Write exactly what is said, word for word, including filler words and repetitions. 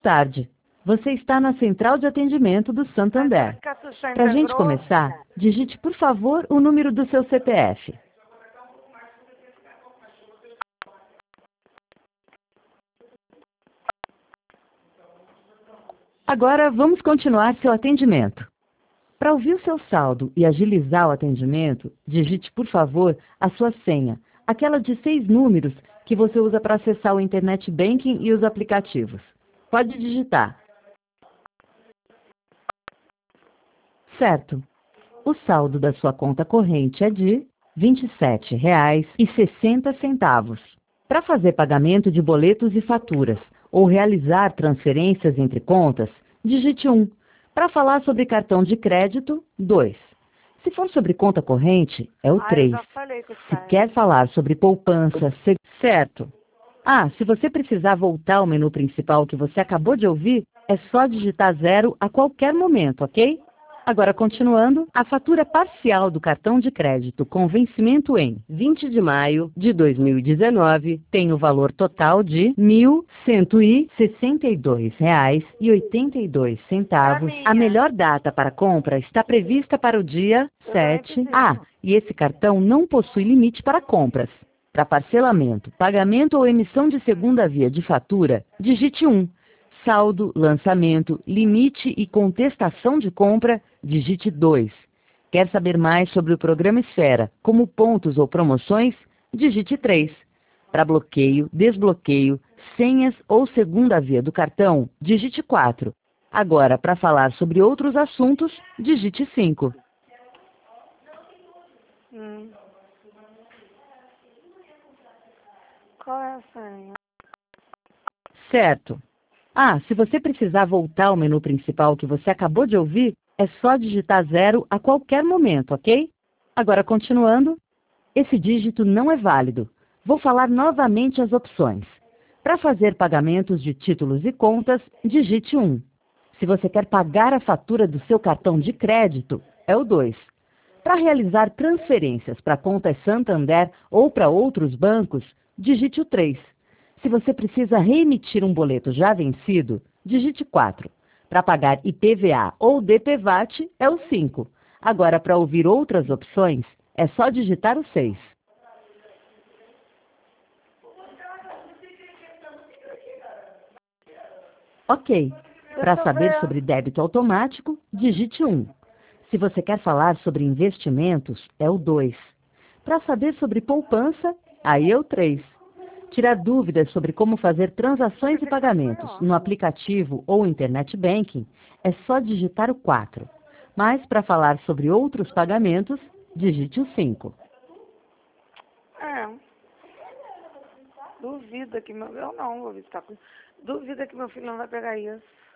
Tarde. Você está na central de atendimento do Santander. Para a gente começar, digite, por favor, o número do seu C P F. Agora, vamos continuar seu atendimento. Para ouvir o seu saldo e agilizar o atendimento, digite, por favor, a sua senha, aquela de seis números que você usa para acessar o Internet Banking e os aplicativos. Pode digitar. Certo. O saldo da sua conta corrente é de vinte e sete reais e sessenta centavos. Para fazer pagamento de boletos e faturas ou realizar transferências entre contas, digite um. Para falar sobre cartão de crédito, dois. Se for sobre conta corrente, é o Ah, eu três. já falei com o Se Caio. quer falar sobre poupança, se... certo. Ah, se você precisar voltar ao menu principal que você acabou de ouvir, é só digitar zero a qualquer momento, ok? Agora, continuando, a fatura parcial do cartão de crédito com vencimento em vinte de maio de dois mil e dezenove tem o valor total de mil cento e sessenta e dois reais e oitenta e dois centavos. A melhor data para compra está prevista para o dia sete. Ah, e esse cartão não possui limite para compras. Para parcelamento, pagamento ou emissão de segunda via de fatura, digite um. Saldo, lançamento, limite e contestação de compra, digite dois. Quer saber mais sobre o programa Esfera, como pontos ou promoções? Digite três. Para bloqueio, desbloqueio, senhas ou segunda via do cartão, digite quatro. Agora, para falar sobre outros assuntos, digite cinco. Hum. Qual é a senha? Certo. Ah, se você precisar voltar ao menu principal que você acabou de ouvir, é só digitar zero a qualquer momento, ok? Agora, continuando, esse dígito não é válido. Vou falar novamente as opções. Para fazer pagamentos de títulos e contas, digite um. Se você quer pagar a fatura do seu cartão de crédito, é o dois. Para realizar transferências para contas Santander ou para outros bancos, digite o três. Se você precisa reemitir um boleto já vencido, digite quatro. Para pagar I P V A ou D P V A T, é o cinco. Agora, para ouvir outras opções, é só digitar o seis. Ok. Para saber sobre débito automático, digite um. Se você quer falar sobre investimentos, é o dois. Para saber sobre poupança, aí é o três. Tirar dúvidas sobre como fazer transações e pagamentos no aplicativo ou Internet Banking, é só digitar o quatro. Mas para falar sobre outros pagamentos, digite o cinco. É. Duvida que meu... Eu não vou visitar. Duvida que meu filho não vai pegar isso.